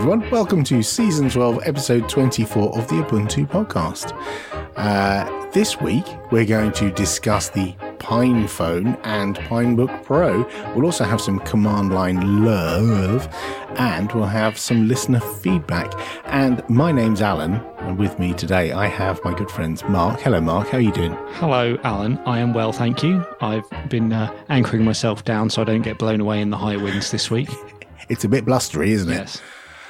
everyone. Welcome to Season 12, Episode 24 of the Ubuntu Podcast. This week, we're going to discuss the PinePhone and Pinebook Pro. We'll also have some command line love, and we'll have some listener feedback. And my name's Alan, and with me today I have my good friends Mark. Hello, Mark. How are you doing? Hello, Alan. I am well, thank you. I've been anchoring myself down so I don't get blown away in the high winds this week. It's a bit blustery, isn't it? Yes.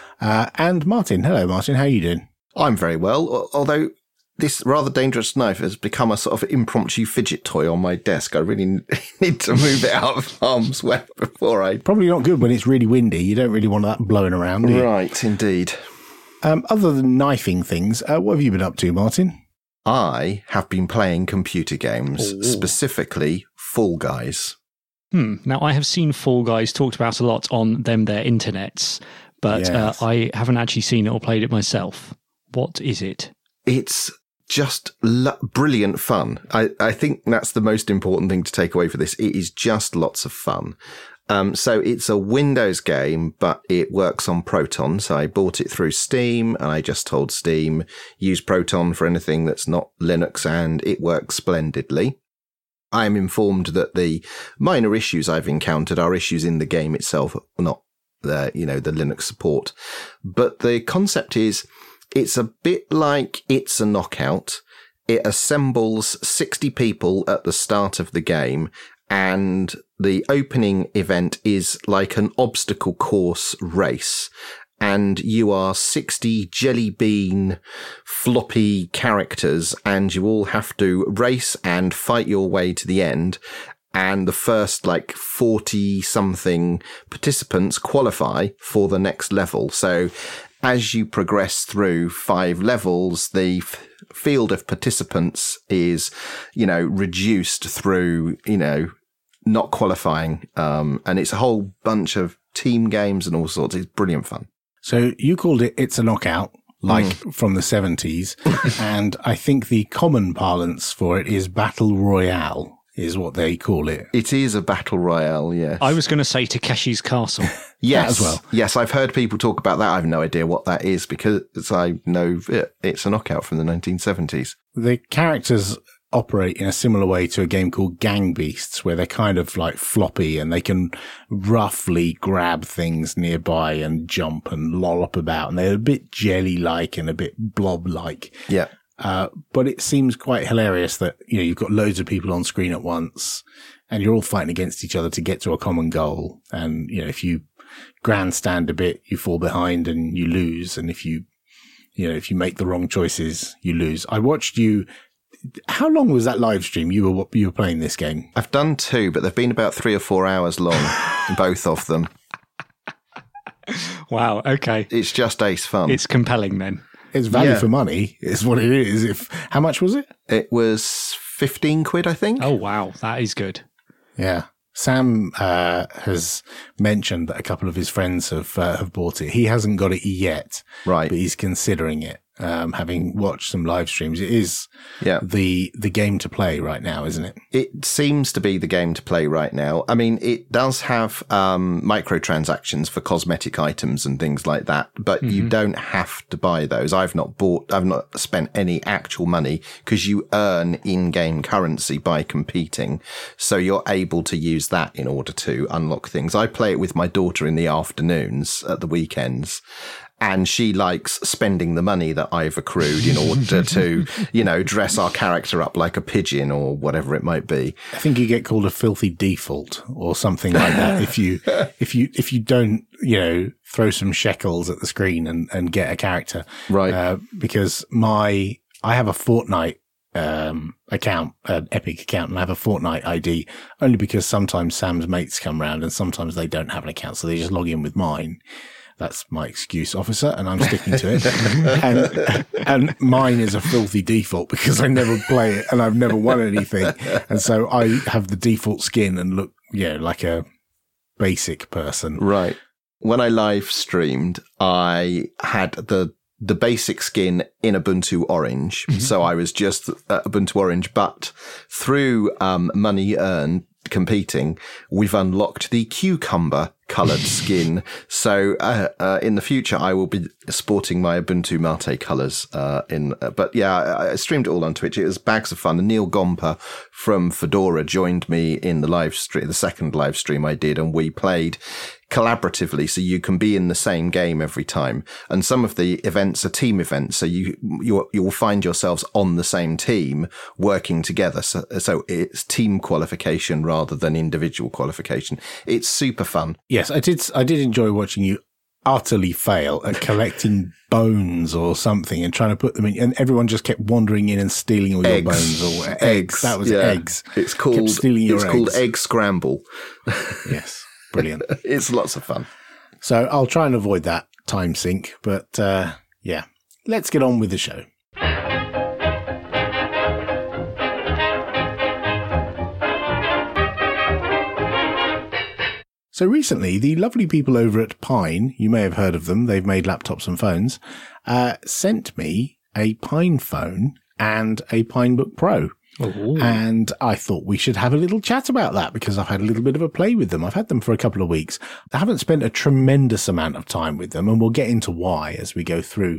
And Martin. Hello, Martin. How are you doing? I'm very well, although this rather dangerous knife has become a sort of impromptu fidget toy on my desk. I really need to move it out of harm's way before I... Probably not good when it's really windy. You don't really want that blowing around, do you? Right, indeed. Other than knifing things, what have you been up to, Martin? I have been playing computer games, specifically Fall Guys. Now, I have seen Fall Guys talked about a lot on their internets, but Yes. I haven't actually seen it or played it myself. What is it? It's just brilliant fun. I think that's the most important thing to take away for this. It is just lots of fun. So it's a Windows game, but it works on Proton. So I bought it through Steam, and I just told Steam, use Proton for anything that's not Linux, and it works splendidly. I am informed that the minor issues I've encountered are issues in the game itself, not the Linux support. But the concept is, it's a bit like It's a Knockout. It assembles 60 people at the start of the game, and the opening event is like an obstacle course race. And you are 60 jelly bean floppy characters, and you all have to race and fight your way to the end. And the first 40 something participants qualify for the next level. So as you progress through 5 levels, the field of participants is, reduced through, not qualifying. And it's a whole bunch of team games and all sorts. It's brilliant fun. So you called it It's a Knockout, from the 70s. And I think the common parlance for it is Battle Royale, is what they call it. It is a battle royale, yes. I was going to say Takeshi's Castle. Yes, as well. Yes, I've heard people talk about that. I have no idea what that is because I know It's a Knockout from the 1970s. The characters operate in a similar way to a game called Gang Beasts, where they're kind of floppy and they can roughly grab things nearby and jump and lollop about, and they're a bit jelly-like and a bit blob-like. Yeah. But it seems quite hilarious that, you've got loads of people on screen at once and you're all fighting against each other to get to a common goal. And, if you grandstand a bit, you fall behind and you lose. And if you make the wrong choices, you lose. I watched you. How long was that live stream you were playing this game? I've done 2, but they've been about 3 or 4 hours long, both of them. Wow, okay. It's just ace fun. It's compelling then. It's value for money, is what it is. How much was it? It was 15 quid, I think. Oh, wow. That is good. Yeah. Sam has mentioned that a couple of his friends have bought it. He hasn't got it yet, Right. but he's considering it. Having watched some live streams, it is the game to play right now, isn't it? It seems to be the game to play right now. I mean, it does have microtransactions for cosmetic items and things like that, but you don't have to buy those. I've not spent any actual money because you earn in-game currency by competing. So you're able to use that in order to unlock things. I play it with my daughter in the afternoons at the weekends. And she likes spending the money that I've accrued in order to, dress our character up like a pigeon or whatever it might be. I think you get called a filthy default or something like that if you don't, throw some shekels at the screen and get a character. Right. Because I have a Fortnite account, an Epic account, and I have a Fortnite ID only because sometimes Sam's mates come round and sometimes they don't have an account, so they just log in with mine. That's my excuse, officer, and I'm sticking to it. and mine is a filthy default because I never play it and I've never won anything. And so I have the default skin and look, like a basic person. Right. When I live streamed, I had the basic skin in Ubuntu Orange. So I was just Ubuntu Orange, but through money earned, competing, we've unlocked the cucumber coloured skin. So in the future, I will be sporting my Ubuntu Mate colours. But yeah, I streamed it all on Twitch. It was bags of fun. And Neil Gomper from Fedora joined me in the live stream, the second live stream I did, and we played collaboratively, so you can be in the same game every time. And some of the events are team events, so you will find yourselves on the same team working together. So it's team qualification rather than individual qualification. It's super fun. Yes, I did enjoy watching you utterly fail at collecting bones or something and trying to put them in, and everyone just kept wandering in and stealing all your bones or eggs. That was eggs. It's called egg scramble. Yes. Brilliant. It's lots of fun. So I'll try and avoid that time sink, but yeah, let's get on with the show. So recently, the lovely people over at Pine, you may have heard of them, they've made laptops and phones, sent me a Pine phone and a Pinebook Pro. Ooh. And I thought we should have a little chat about that because I've had a little bit of a play with them. I've had them for a couple of weeks. I haven't spent a tremendous amount of time with them, and we'll get into why as we go through.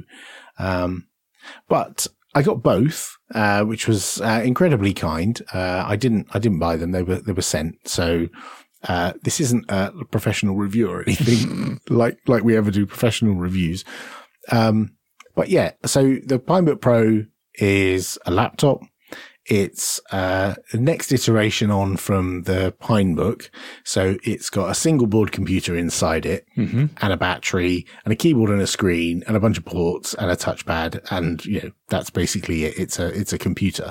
But I got both, which was incredibly kind. I didn't buy them; they were sent. So this isn't a professional review or anything like we ever do professional reviews. But yeah, so the Pinebook Pro is a laptop. It's the next iteration on from the Pinebook. So it's got a single board computer inside it and a battery and a keyboard and a screen and a bunch of ports and a touchpad. And, you know, that's basically it. It's a computer.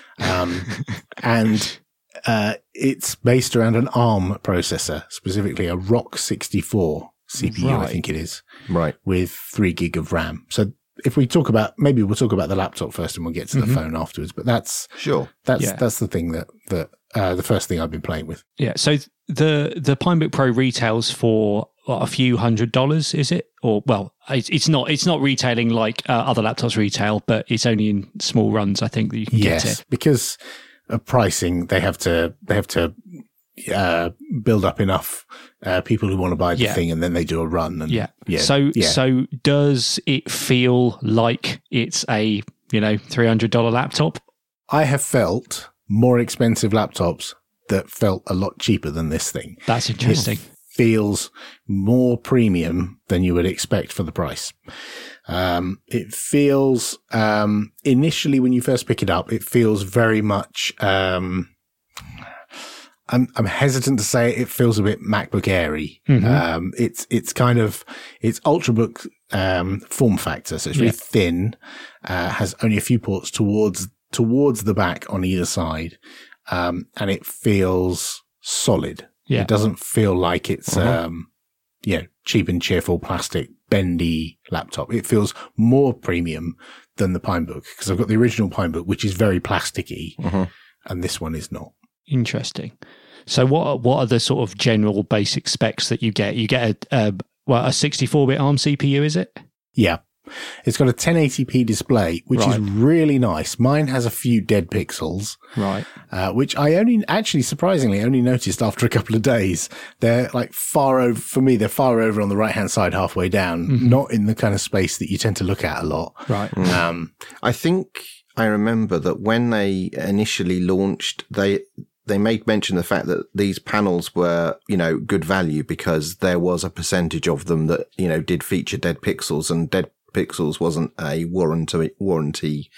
And it's based around an ARM processor, specifically a ROC 64 CPU, right. I think it is. Right. With 3 gig of RAM. So if we talk about, maybe we'll talk about the laptop first and we'll get to the phone afterwards, but that's the thing that the first thing I've been playing with. Yeah. So the Pinebook Pro retails for a few $100s, is it? Or, well, it's not retailing like other laptops retail, but it's only in small runs, I think, that you can get it. Because of pricing, they have to build up enough people who want to buy the thing, and then they do a run. And, So does it feel like it's a $300 laptop? I have felt more expensive laptops that felt a lot cheaper than this thing. That's interesting. It feels more premium than you would expect for the price. It feels initially when you first pick it up, it feels very much. I'm hesitant to say it feels a bit MacBook Airy. It's Ultrabook, form factor. So it's very thin, has only a few ports towards the back on either side. And it feels solid. Yeah. It doesn't feel like it's, cheap and cheerful plastic bendy laptop. It feels more premium than the Pinebook because I've got the original Pinebook, which is very plasticky, and this one is not. Interesting. So what are the sort of general basic specs that you get? You get a 64-bit ARM CPU, is it? Yeah. It's got a 1080p display, which is really nice. Mine has a few dead pixels. Right. Which I surprisingly only noticed after a couple of days. They're like far over on the right-hand side, halfway down, not in the kind of space that you tend to look at a lot. Right. I think I remember that when they initially launched, they made mention of the fact that these panels were, good value because there was a percentage of them that, did feature dead pixels, and dead pixels wasn't a warranty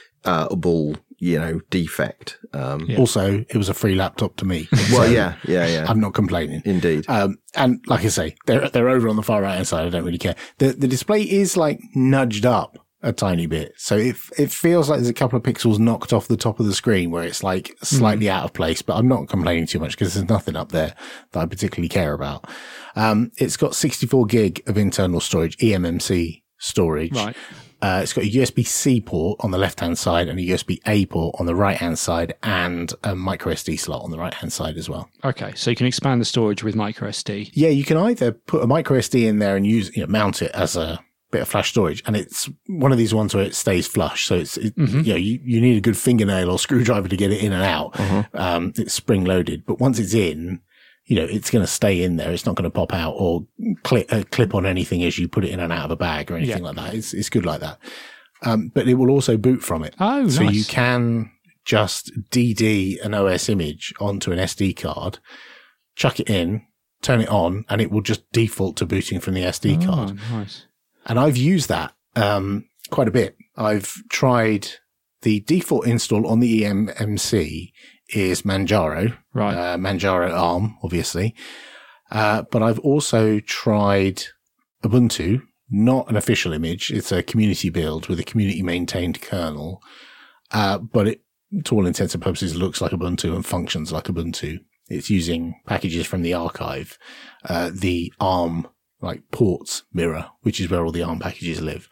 defect. Also, it was a free laptop to me. Well, yeah. I'm not complaining. Indeed. And like I say, they're over on the far right hand side. I don't really care. The display is like nudged up a tiny bit. So it feels like there's a couple of pixels knocked off the top of the screen where it's like slightly out of place, but I'm not complaining too much because there's nothing up there that I particularly care about. It's got 64 gig of internal storage, eMMC storage. Right. It's got a USB-C port on the left-hand side and a USB-A port on the right-hand side and a microSD slot on the right-hand side as well. Okay, so you can expand the storage with microSD. Yeah, you can either put a microSD in there and use, mount it as a bit of flash storage, and it's one of these ones where it stays flush. So you need a good fingernail or screwdriver to get it in and out. It's spring loaded, but once it's in, it's going to stay in there. It's not going to pop out or clip on anything as you put it in and out of a bag or anything like that. It's good like that. But it will also boot from it. Oh, so nice. you can just DD an OS image onto an SD card, chuck it in, turn it on, and it will just default to booting from the SD card. Nice. And I've used that quite a bit. I've tried the default install on the eMMC is Manjaro, right? Manjaro ARM, obviously. But I've also tried Ubuntu, not an official image. It's a community build with a community maintained kernel. But it, to all intents and purposes, looks like Ubuntu and functions like Ubuntu. It's using packages from the archive, the ARM ports mirror, which is where all the ARM packages live.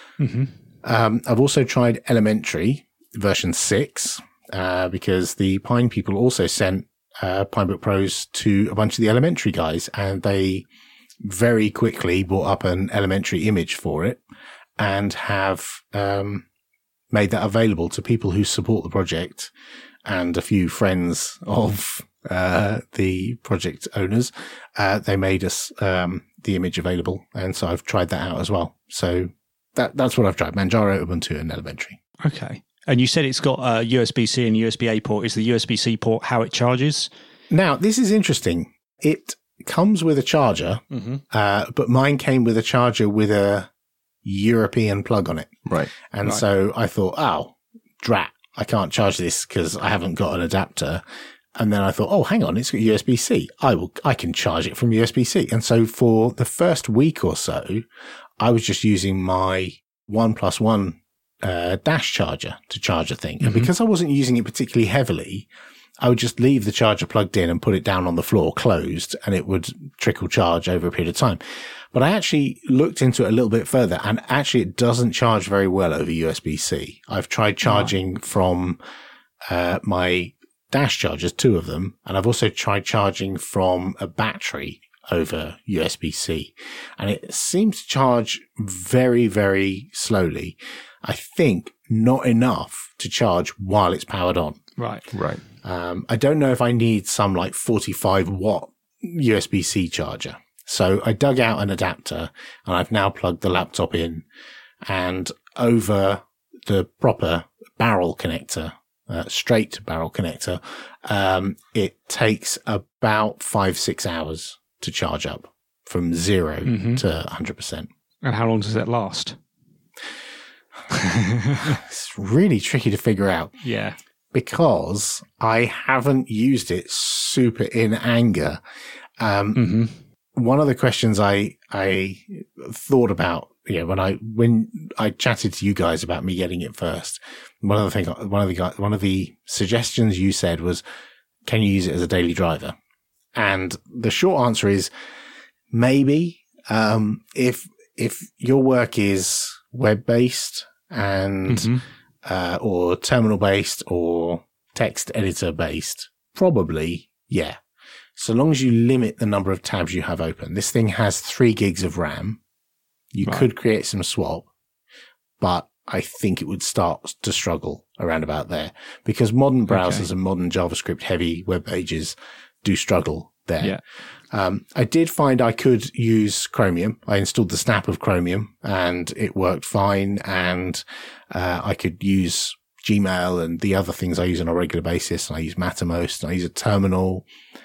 I've also tried Elementary version 6, because the Pine people also sent Pinebook Pros to a bunch of the Elementary guys, and they very quickly brought up an Elementary image for it and have made that available to people who support the project and a few friends of the project owners. They made us the image available, and so I've tried that out as well. So that's what I've tried: Manjaro, Ubuntu, and Elementary. Okay. And you said it's got a USB-C and USB-A port. Is the USB-C port how it charges? Now, this is interesting. It comes with a charger, but mine came with a charger with a European plug on it. Right. And so I thought, drat, I can't charge this because I haven't got an adapter. And then I thought, oh, hang on, it's got USB-C. I can charge it from USB-C. And so for the first week or so, I was just using my 1+1 dash charger to charge a thing. And because I wasn't using it particularly heavily, I would just leave the charger plugged in and put it down on the floor closed, and it would trickle charge over a period of time. But I actually looked into it a little bit further, and actually it doesn't charge very well over USB-C. I've tried charging from my dash chargers, 2 of them, and I've also tried charging from a battery over USB-C, and it seems to charge very, very slowly. I think not enough to charge while it's powered on. Right. I don't know if I need some 45 watt USB-C charger. So I dug out an adapter, and I've now plugged the laptop in, and over the proper barrel connector, straight barrel connector, it takes about 5-6 hours to charge up from 0 to 100%. And how long does that last? It's really tricky to figure out. Yeah. Because I haven't used it super in anger. One of the questions I thought about, when I chatted to you guys about me getting it first, one of the suggestions you said was, can you use it as a daily driver? And the short answer is maybe. If your work is web-based and or terminal-based or text editor-based, probably, yeah. So long as you limit the number of tabs you have open. This thing has 3 gigs of RAM. You could create some swap, but I think it would start to struggle around about there, because modern browsers and modern JavaScript-heavy web pages do struggle there. Yeah. I did find I could use Chromium. I installed the snap of Chromium and it worked fine. And I could use Gmail and the other things I use on a regular basis. I use Mattermost and I use a terminal.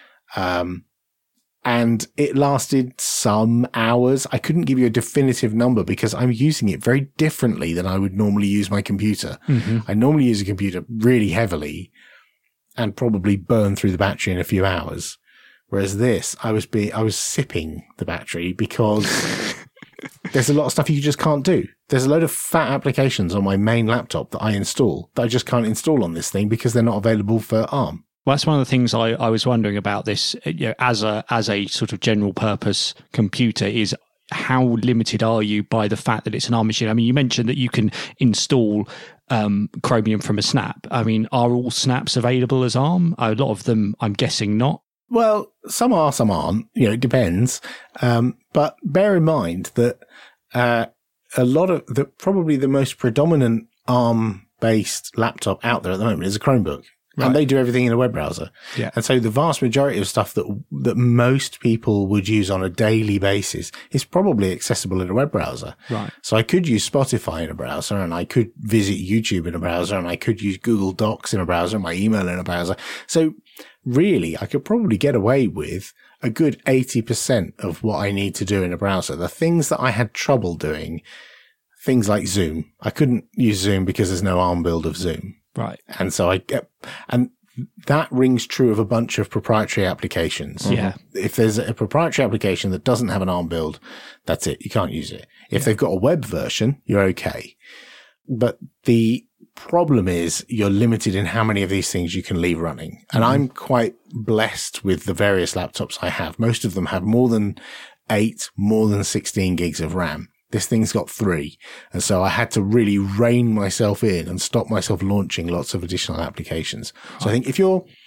And it lasted some hours. I couldn't give you a definitive number because I'm using it very differently than I would normally use my computer. I normally use a computer really heavily and probably burn through the battery in a few hours. Whereas this, I was sipping the battery because there's a lot of stuff you just can't do. There's a load of fat applications on my main laptop that I install that I just can't install on this thing because they're not available for ARM. Well, that's one of the things I was wondering about this, as a sort of general purpose computer, is how limited are you by the fact that it's an ARM machine? I mean, you mentioned that you can install Chromium from a snap. I mean, are all snaps available as ARM? A lot of them, I'm guessing, not. Well, some are, some aren't. It depends. But bear in mind that a lot of probably the most predominant ARM based laptop out there at the moment is a Chromebook. Right. And they do everything in a web browser. Yeah. And so the vast majority of stuff that most people would use on a daily basis is probably accessible in a web browser. Right. So I could use Spotify in a browser, and I could visit YouTube in a browser, and I could use Google Docs in a browser, and my email in a browser. So really, I could probably get away with a good 80% of what I need to do in a browser. The things that I had trouble doing, things like Zoom, I couldn't use Zoom because there's no ARM build of Zoom. Right. And so and that rings true of a bunch of proprietary applications. Yeah. If there's a proprietary application that doesn't have an ARM build, that's it. You can't use it. If they've got a web version, you're okay. But the problem is you're limited in how many of these things you can leave running. And I'm quite blessed with the various laptops I have. Most of them have more than 8, more than 16 gigs of RAM. This thing's got 3. And so I had to really rein myself in and stop myself launching lots of additional applications. So I think if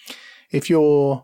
you're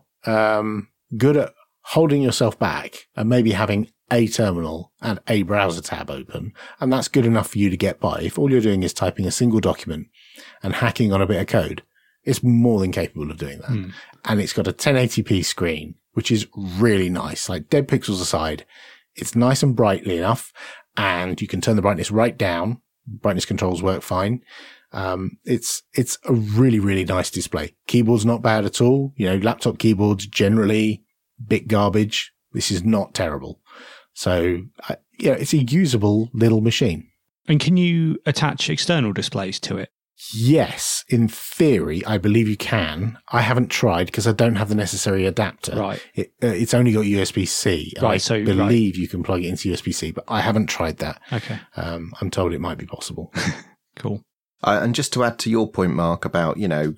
good at holding yourself back and maybe having a terminal and a browser tab open, and that's good enough for you to get by. If all you're doing is typing a single document and hacking on a bit of code, it's more than capable of doing that. And it's got a 1080p screen, which is really nice. Like, dead pixels aside, it's nice and brightly enough. And you can turn the brightness right down. Brightness controls work fine. It's a really, really nice display. Keyboard's not bad at all. You know, laptop keyboards generally bit garbage. This is not terrible. So, it's a usable little machine. And can you attach external displays to it? Yes, in theory, I believe you can. I haven't tried because I don't have the necessary adapter. Right. It's only got USB-C. Right. I believe you can plug it into USB-C, but I haven't tried that. Okay. I'm told it might be possible. Cool. And just to add to your point, Mark, about,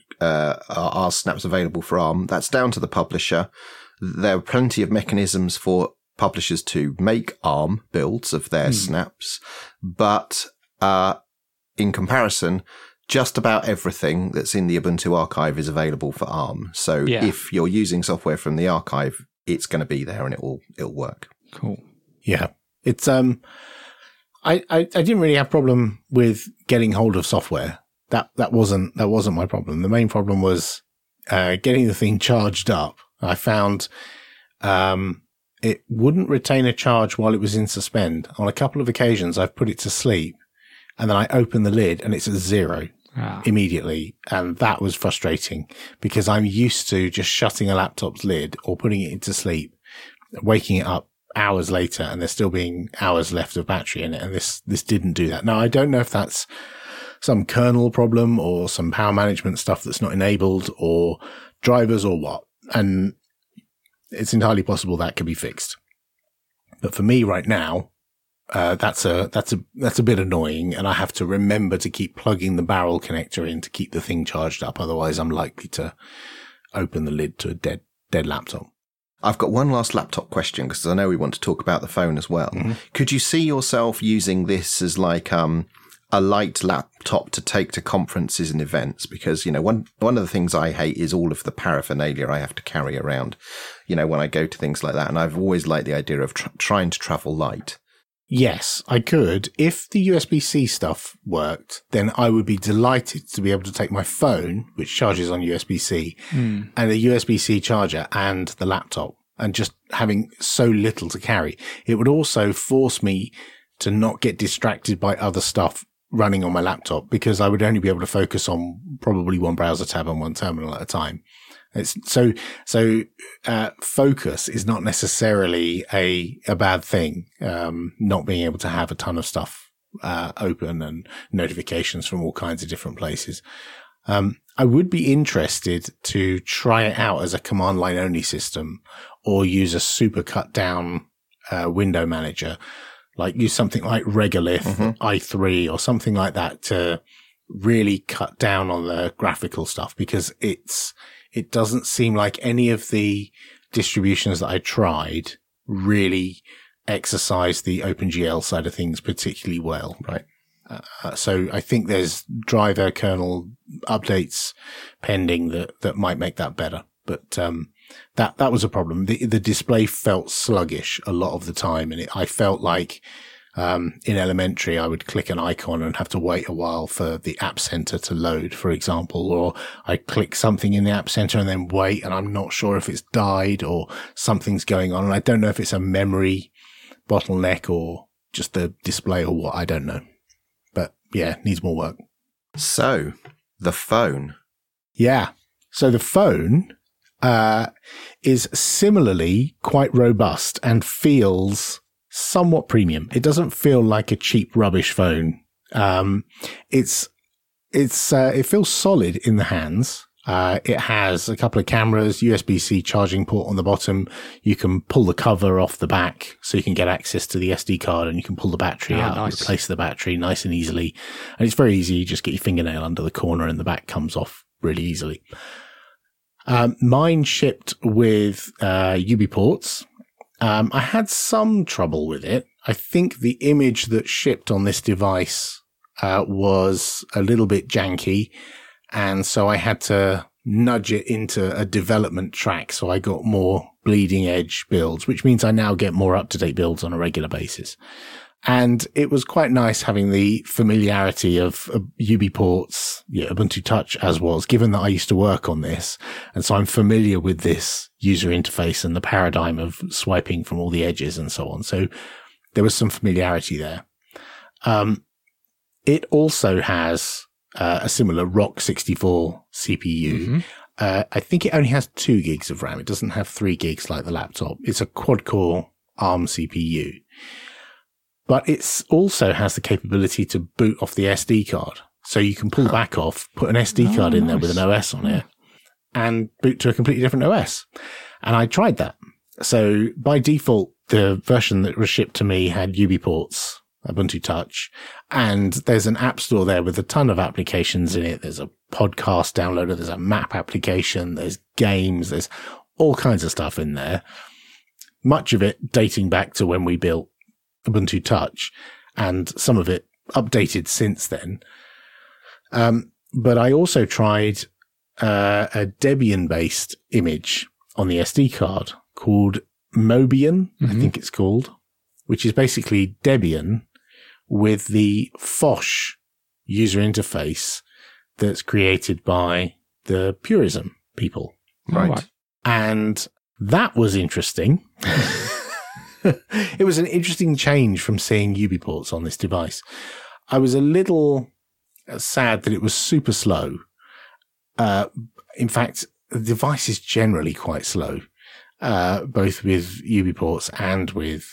are snaps available for ARM? That's down to the publisher. There are plenty of mechanisms for publishers to make ARM builds of their snaps, but in comparison, just about everything that's in the Ubuntu archive is available for ARM. So if you're using software from the archive, it's going to be there and it'll work. Cool. Yeah. It's, I didn't really have a problem with getting hold of software. That wasn't my problem. The main problem was, getting the thing charged up. I found, it wouldn't retain a charge while it was in suspend. On a couple of occasions, I've put it to sleep and then I open the lid and it's at 0 immediately. And that was frustrating because I'm used to just shutting a laptop's lid or putting it into sleep, waking it up hours later and there still being hours left of battery in it. And this didn't do that. Now, I don't know if that's some kernel problem or some power management stuff that's not enabled or drivers or what. And it's entirely possible that could be fixed. But for me right now, that's a bit annoying, and I have to remember to keep plugging the barrel connector in to keep the thing charged up. Otherwise, I'm likely to open the lid to a dead laptop. I've got one last laptop question because I know we want to talk about the phone as well. Mm-hmm. Could you see yourself using this as like a light laptop to take to conferences and events? Because, one of the things I hate is all of the paraphernalia I have to carry around, when I go to things like that. And I've always liked the idea of trying to travel light. Yes, I could. If the USB-C stuff worked, then I would be delighted to be able to take my phone, which charges on USB-C, and a USB-C charger and the laptop, and just having so little to carry. It would also force me to not get distracted by other stuff running on my laptop because I would only be able to focus on probably one browser tab and one terminal at a time. It's focus is not necessarily a bad thing. Not being able to have a ton of stuff, open and notifications from all kinds of different places. I would be interested to try it out as a command line only system or use a super cut down, window manager, like use something like Regolith, i3 or something like that to really cut down on the graphical stuff because it doesn't seem like any of the distributions that I tried really exercise the OpenGL side of things particularly well. Right. So I think there's driver kernel updates pending that might make that better. But, that was a problem. The display felt sluggish a lot of the time. And I felt like In elementary, I would click an icon and have to wait a while for the App Center to load, for example, or I click something in the App Center and then wait, and I'm not sure if it's died or something's going on. And I don't know if it's a memory bottleneck or just the display or what. I don't know. But yeah, needs more work. So the phone. Yeah. So the phone is similarly quite robust and feels somewhat premium. It doesn't feel like a cheap rubbish phone. It feels solid in the hands. It has a couple of cameras, USB-C charging port on the bottom. You can pull the cover off the back so you can get access to the SD card, and you can pull the battery out and replace the battery nice and easily. And it's very easy. You just get your fingernail under the corner and the back comes off really easily. Mine shipped with UB ports. I had some trouble with it. I think the image that shipped on this device was a little bit janky, and so I had to nudge it into a development track, so I got more bleeding edge builds, which means I now get more up-to-date builds on a regular basis. And it was quite nice having the familiarity of UB ports, Ubuntu Touch as was, given that I used to work on this. And so I'm familiar with this user interface and the paradigm of swiping from all the edges and so on. So there was some familiarity there. It also has a similar ROC 64 CPU. Mm-hmm. I think it only has 2 gigs of RAM. It doesn't have 3 gigs like the laptop. It's a quad-core ARM CPU. But it also has the capability to boot off the SD card. So you can pull the back off, put an SD card in there with an OS on it, and boot to a completely different OS. And I tried that. So by default, the version that was shipped to me had UB ports, Ubuntu Touch, and there's an app store there with a ton of applications in it. There's a podcast downloader, there's a map application, there's games, there's all kinds of stuff in there. Much of it dating back to when we built Ubuntu Touch, and some of it updated since then. But I also tried a Debian-based image on the SD card called Mobian, I think it's called, which is basically Debian with the Phosh user interface that's created by the Purism people. Right. And that was interesting. It was an interesting change from seeing UB ports on this device. I was a little sad that it was super slow. In fact, the device is generally quite slow, both with UB ports and with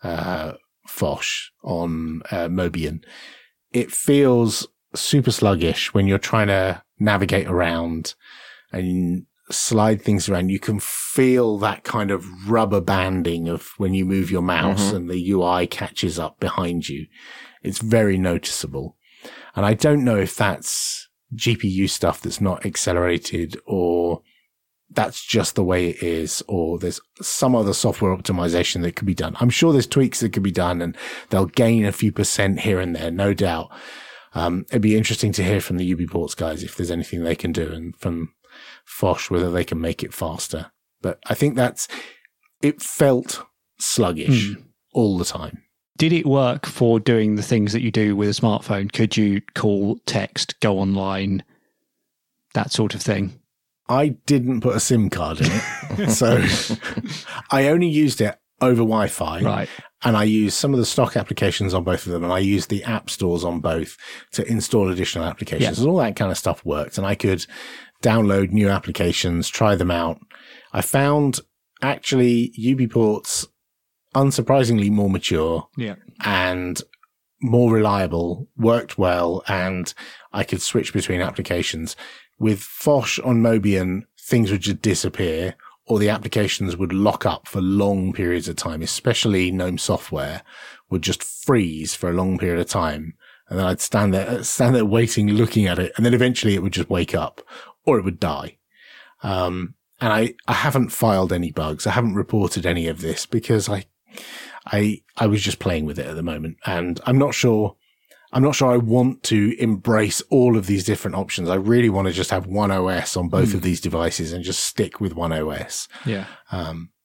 Phosh on Mobian. It feels super sluggish when you're trying to navigate around and slide things around. You can feel that kind of rubber banding of when you move your mouse and the UI catches up behind you. It's very noticeable. And I don't know if that's GPU stuff that's not accelerated, or that's just the way it is, or there's some other software optimization that could be done. I'm sure there's tweaks that could be done, and they'll gain a few % here and there, no doubt. It'd be interesting to hear from the UB ports guys if there's anything they can do, and from Phosh whether they can make it faster. But I think it felt sluggish all the time. Did it work for doing the things that you do with a smartphone? Could you call, text, go online, that sort of thing? I didn't put a SIM card in it. So I only used it over Wi-Fi. Right. And I used some of the stock applications on both of them. And I used the app stores on both to install additional applications. And all that kind of stuff worked. And I could download new applications, try them out. I found actually UB ports unsurprisingly more mature and more reliable, worked well, and I could switch between applications. With Phosh on Mobian, things would just disappear, or the applications would lock up for long periods of time, especially GNOME software would just freeze for a long period of time. And then I'd stand there waiting, looking at it, and then eventually it would just wake up, or it would die. And I haven't filed any bugs. I haven't reported any of this because I was just playing with it at the moment, and I'm not sure I want to embrace all of these different options. I really want to just have one OS on both of these devices and just stick with one OS. Yeah.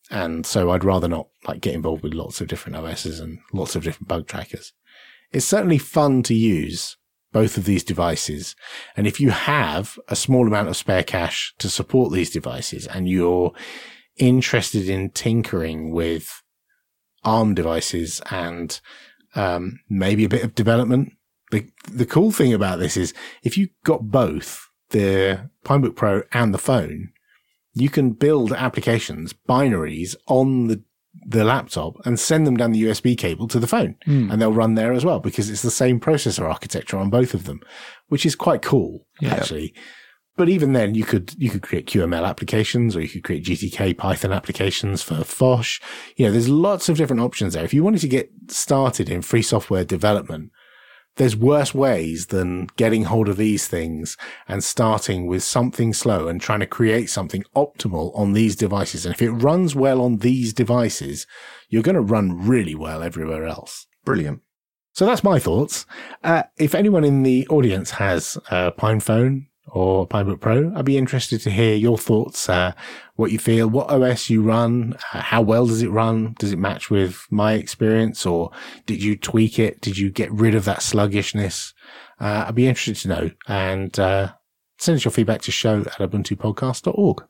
And so I'd rather not like get involved with lots of different OSs and lots of different bug trackers. It's certainly fun to use both of these devices. And if you have a small amount of spare cash to support these devices and you're interested in tinkering with ARM devices and maybe a bit of development, the cool thing about this is if you got both the Pinebook Pro and the phone, you can build applications, binaries on the laptop and send them down the USB cable to the phone and they'll run there as well because it's the same processor architecture on both of them, which is quite cool, actually. But even then you could create QML applications or you could create GTK Python applications for Phosh. There's lots of different options there. If you wanted to get started in free software development, there's worse ways than getting hold of these things and starting with something slow and trying to create something optimal on these devices. And if it runs well on these devices, you're going to run really well everywhere else. Brilliant. So that's my thoughts. If anyone in the audience has a PinePhone or Pinebook Pro, I'd be interested to hear your thoughts, what you feel, what OS you run, how well does it run? Does it match with my experience or did you tweak it? Did you get rid of that sluggishness? I'd be interested to know and send us your feedback to show@ubuntupodcast.org.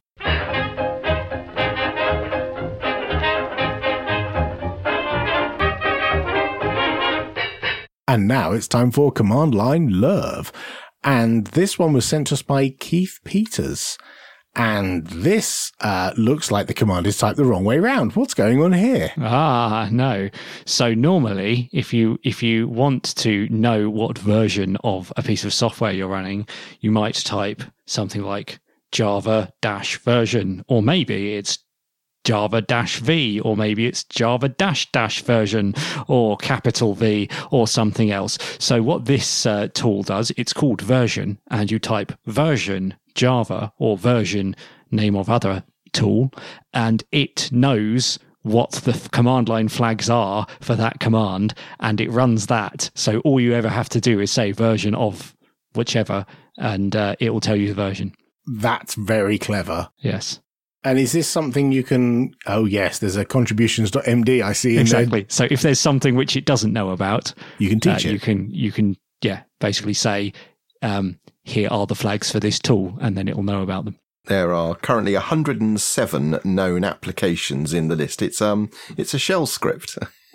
And now it's time for Command Line Lurv. And this one was sent to us by Keith Peters. And this looks like the command is typed the wrong way round. What's going on here? No. So normally, if you want to know what version of a piece of software you're running, you might type something like Java-version, or maybe it's Java-V, or maybe it's Java-version, or capital V, or something else. So what this tool does, it's called version, and you type version Java or version name of other tool, and it knows what the command line flags are for that command, and it runs that. So all you ever have to do is say version of whichever, and it will tell you the version. That's very clever. Yes. And is this something you can... Oh, yes, there's a contributions.md I see. Exactly. So if there's something which it doesn't know about... You can teach it. You can basically say, here are the flags for this tool, and then it will know about them. There are currently 107 known applications in the list. It's a shell script.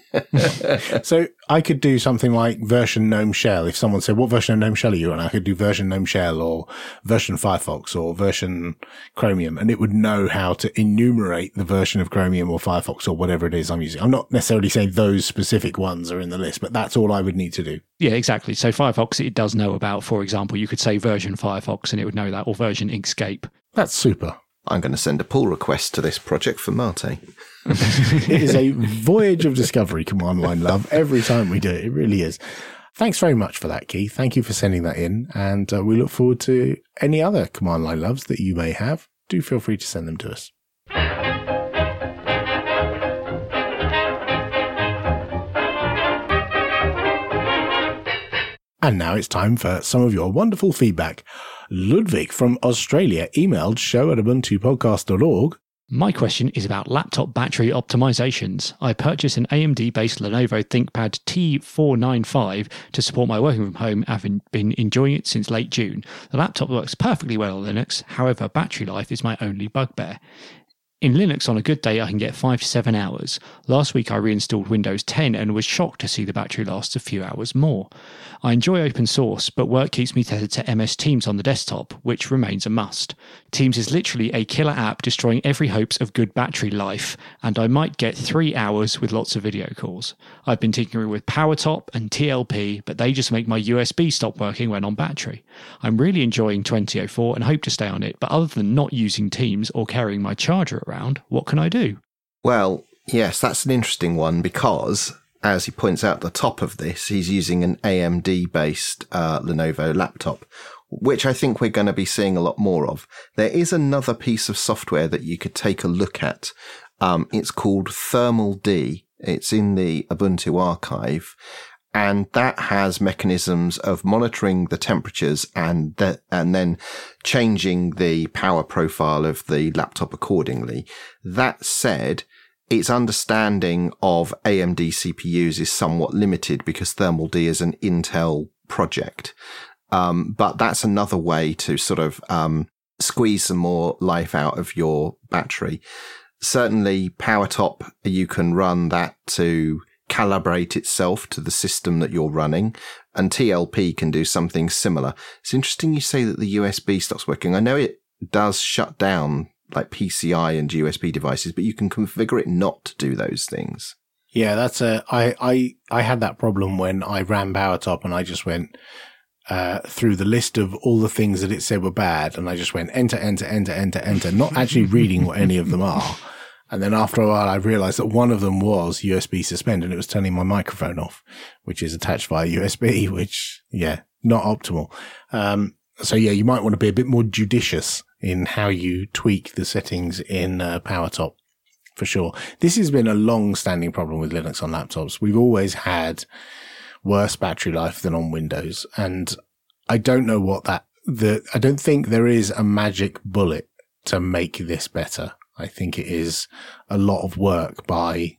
So I could do something like version GNOME shell. If someone said, what version of GNOME shell are you on? I could do version GNOME shell or version Firefox or version Chromium, and it would know how to enumerate the version of Chromium or Firefox or whatever it is I'm using. I'm not necessarily saying those specific ones are in the list, but that's all I would need to do. Yeah, exactly. So Firefox, it does know about, for example, you could say version Firefox and it would know that, or version Inkscape. That's super. I'm going to send a pull request to this project for Mate. It is a voyage of discovery, Command Line Love, every time we do it. It really is. Thanks very much for that, Keith. Thank you for sending that in. And we look forward to any other Command Line Loves that you may have. Do feel free to send them to us. And now it's time for some of your wonderful feedback. Ludwig from Australia emailed show@ubuntupodcast.org. My question is about laptop battery optimizations. I purchased an AMD-based Lenovo ThinkPad T495 to support my working from home. I've been enjoying it since late June. The laptop works perfectly well on Linux. However, battery life is my only bugbear. In Linux, on a good day, I can get 5 to 7 hours. Last week, I reinstalled Windows 10 and was shocked to see the battery last a few hours more. I enjoy open source, but work keeps me tethered to MS Teams on the desktop, which remains a must. Teams is literally a killer app destroying every hopes of good battery life, and I might get 3 hours with lots of video calls. I've been tinkering with PowerTop and TLP, but they just make my USB stop working when on battery. I'm really enjoying 2004 and hope to stay on it, but other than not using Teams or carrying my charger around, what can I do? Well, yes, that's an interesting one because, as he points out at the top of this, he's using an AMD-based Lenovo laptop, which I think we're going to be seeing a lot more of. There is another piece of software that you could take a look at. It's called ThermalD. It's in the Ubuntu archive. And that has mechanisms of monitoring the temperatures and then changing the power profile of the laptop accordingly. That said, its understanding of AMD CPUs is somewhat limited because Thermal D is an Intel project. But that's another way to sort of squeeze some more life out of your battery. Certainly, PowerTop, you can run that to calibrate itself to the system that you're running, and TLP can do something similar. It's interesting you say that the USB stops working. I know it does shut down like PCI and USB devices, but you can configure it not to do those things. Yeah, that's I had that problem when I ran PowerTop, and I just went through the list of all the things that it said were bad, and I just went enter, not actually reading what any of them are. And then after a while, I realized that one of them was USB suspend, and it was turning my microphone off, which is attached via USB, which, yeah, not optimal. So yeah, you might want to be a bit more judicious in how you tweak the settings in PowerTop, for sure. This has been a long-standing problem with Linux on laptops. We've always had worse battery life than on Windows, and I don't know what I don't think there is a magic bullet to make this better. I think it is a lot of work by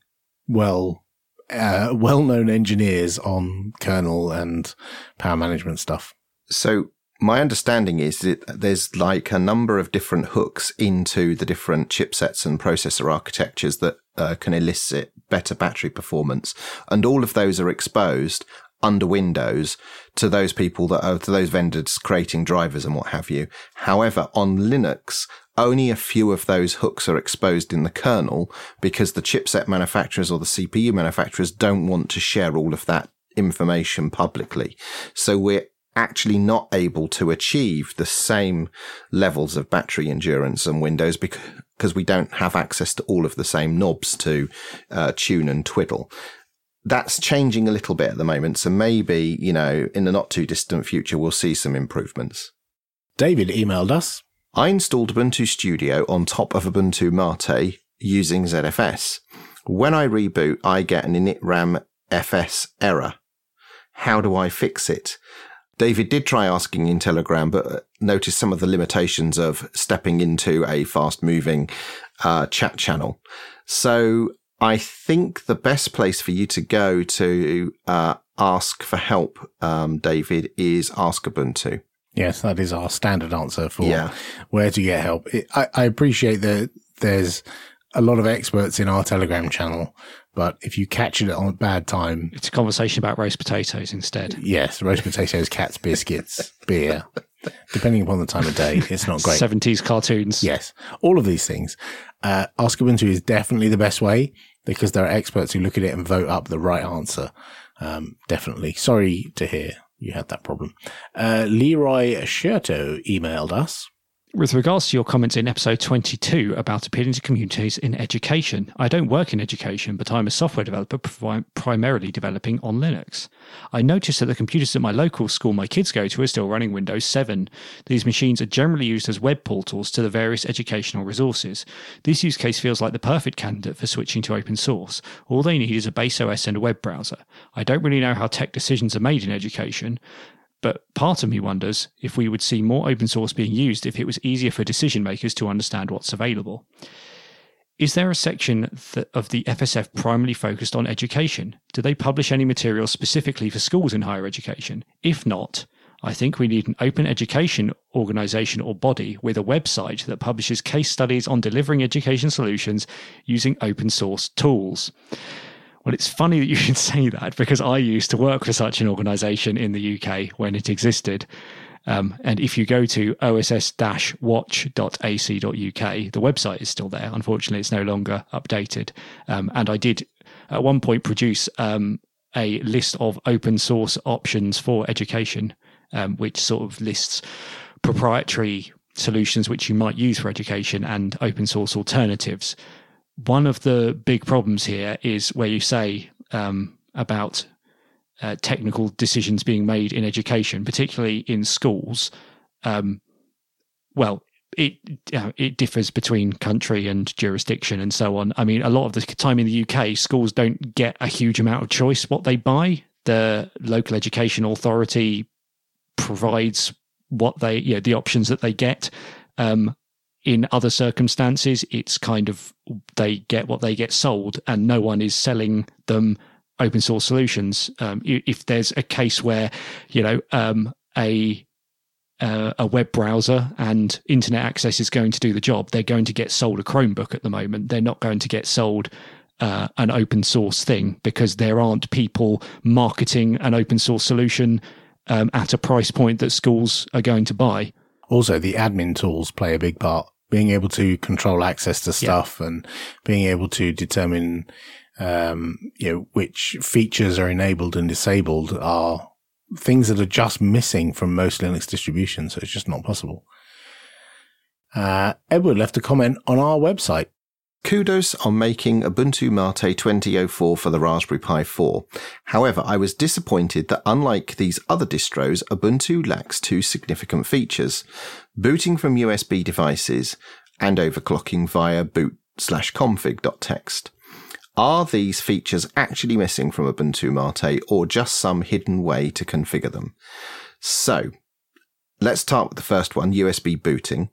well-known engineers on kernel and power management stuff. So my understanding is that there's like a number of different hooks into the different chipsets and processor architectures that can elicit better battery performance. And all of those are exposed under Windows to those people to those vendors creating drivers and what have you. However, on Linux, only a few of those hooks are exposed in the kernel because the chipset manufacturers or the CPU manufacturers don't want to share all of that information publicly. So we're actually not able to achieve the same levels of battery endurance on Windows because we don't have access to all of the same knobs to tune and twiddle. That's changing a little bit at the moment. So maybe, in the not too distant future, we'll see some improvements. David emailed us. I installed Ubuntu Studio on top of Ubuntu Mate using ZFS. When I reboot, I get an initram FS error. How do I fix it? David did try asking in Telegram, but noticed some of the limitations of stepping into a fast-moving chat channel. So I think the best place for you to go to ask for help, David, is Ask Ubuntu. Yes, that is our standard answer for where to get help. I appreciate that there's a lot of experts in our Telegram channel, but if you catch it on a bad time... It's a conversation about roast potatoes instead. Yes, roast potatoes, cats, biscuits, beer. Depending upon the time of day, it's not great. 70s cartoons. Yes, all of these things. Ask Ubuntu is definitely the best way because there are experts who look at it and vote up the right answer. Definitely. Sorry to hear you had that problem. Leroy Sherto emailed us. With regards to your comments in episode 22 about appealing to communities in education, I don't work in education, but I'm a software developer primarily developing on Linux. I noticed that the computers at my local school my kids go to are still running Windows 7. These machines are generally used as web portals to the various educational resources. This use case feels like the perfect candidate for switching to open source. All they need is a base OS and a web browser. I don't really know how tech decisions are made in education, but part of me wonders if we would see more open source being used if it was easier for decision makers to understand what's available. Is there a section of the FSF primarily focused on education? Do they publish any material specifically for schools in higher education? If not, I think we need an open education organisation or body with a website that publishes case studies on delivering education solutions using open source tools. Well, it's funny that you should say that because I used to work for such an organisation in the UK when it existed. And if you go to oss-watch.ac.uk, the website is still there. Unfortunately, it's no longer updated. And I did at one point produce a list of open source options for education, which sort of lists proprietary solutions which you might use for education and open source alternatives. One of the big problems here is where you say about technical decisions being made in education, particularly in schools. Well, it differs between country and jurisdiction and so on. I mean, a lot of the time in the UK, schools don't get a huge amount of choice what they buy. the local education authority provides what they, the options that they get. In other circumstances, it's kind of they get what they get sold, and no one is selling them open source solutions. If there's a case where, a web browser and internet access is going to do the job, they're going to get sold a Chromebook at the moment. They're not going to get sold an open source thing, because there aren't people marketing an open source solution at a price point that schools are going to buy. Also, the admin tools play a big part. Being able to control access to stuff and being able to determine, which features are enabled and disabled are things that are just missing from most Linux distributions. So it's just not possible. Edward left a comment on our website. Kudos on making Ubuntu Mate 2004 for the Raspberry Pi 4. However, I was disappointed that unlike these other distros, Ubuntu lacks two significant features: booting from USB devices and overclocking via boot/config.txt. Are these features actually missing from Ubuntu Mate, or just some hidden way to configure them? So, let's start with the first one, USB booting.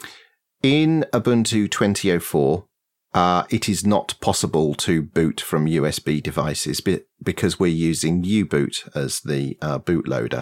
In Ubuntu 2004, it is not possible to boot from USB devices because we're using U-Boot as the bootloader.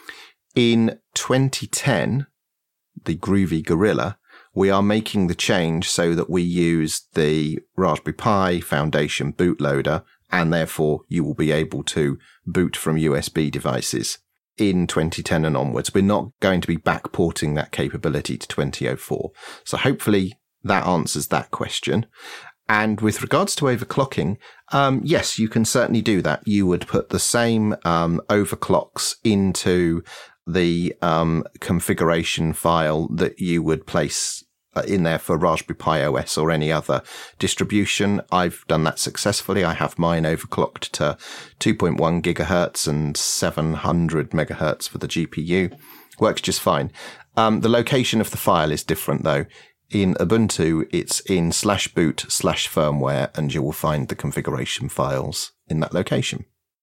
In 2010, the Groovy Gorilla, we are making the change so that we use the Raspberry Pi Foundation bootloader, and therefore you will be able to boot from USB devices in 2010 and onwards. We're not going to be backporting that capability to 2004. So hopefully that answers that question. And with regards to overclocking, yes, you can certainly do that. You would put the same overclocks into the configuration file that you would place in there for Raspberry Pi OS or any other distribution. I've done that successfully. I have mine overclocked to 2.1 gigahertz and 700 megahertz for the GPU. Works just fine. The location of the file is different though. In Ubuntu, it's in /boot/firmware, and you will find the configuration files in that location.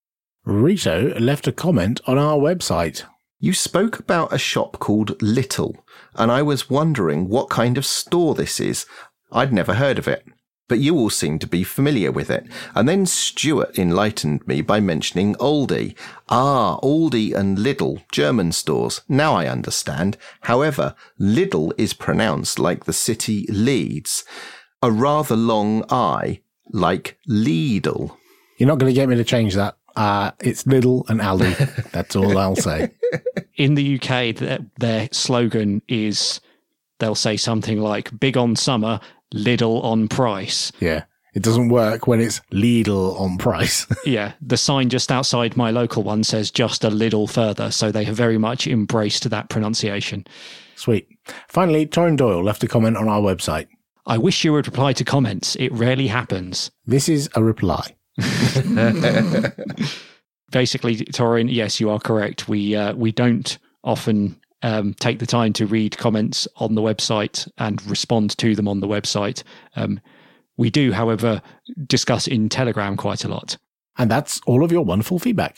Rito left a comment on our website. You spoke about a shop called Little, and I was wondering what kind of store this is. I'd never heard of it, but you all seem to be familiar with it. And then Stuart enlightened me by mentioning Aldi. Aldi and Lidl, German stores. Now I understand. However, Lidl is pronounced like the city Leeds. A rather long I, like Lidl. You're not going to get me to change that. It's Lidl and Aldi. That's all I'll say. In the UK, their slogan is, they'll say something like, big on summer, Lidl on price. Yeah. It doesn't work when it's Lidl on price. Yeah. The sign just outside my local one says just a Lidl further. So they have very much embraced that pronunciation. Sweet. Finally, Torrin Doyle left a comment on our website. I wish you would reply to comments. It rarely happens. This is a reply. Basically, Torrin, yes, you are correct. We don't often take the time to read comments on the website and respond to them on the website. We do, however, discuss in Telegram quite a lot. And that's all of your wonderful feedback.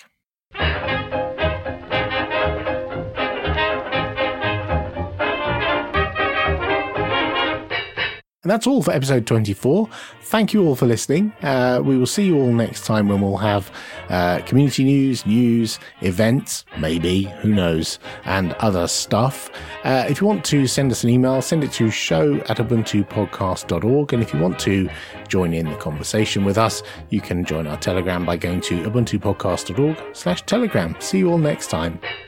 And that's all for episode 24. Thank you all for listening. We will see you all next time when we'll have community news, events, maybe, who knows, and other stuff. If you want to send us an email, send it to show@ubuntupodcast.org. And if you want to join in the conversation with us, you can join our Telegram by going to ubuntupodcast.org/Telegram. See you all next time.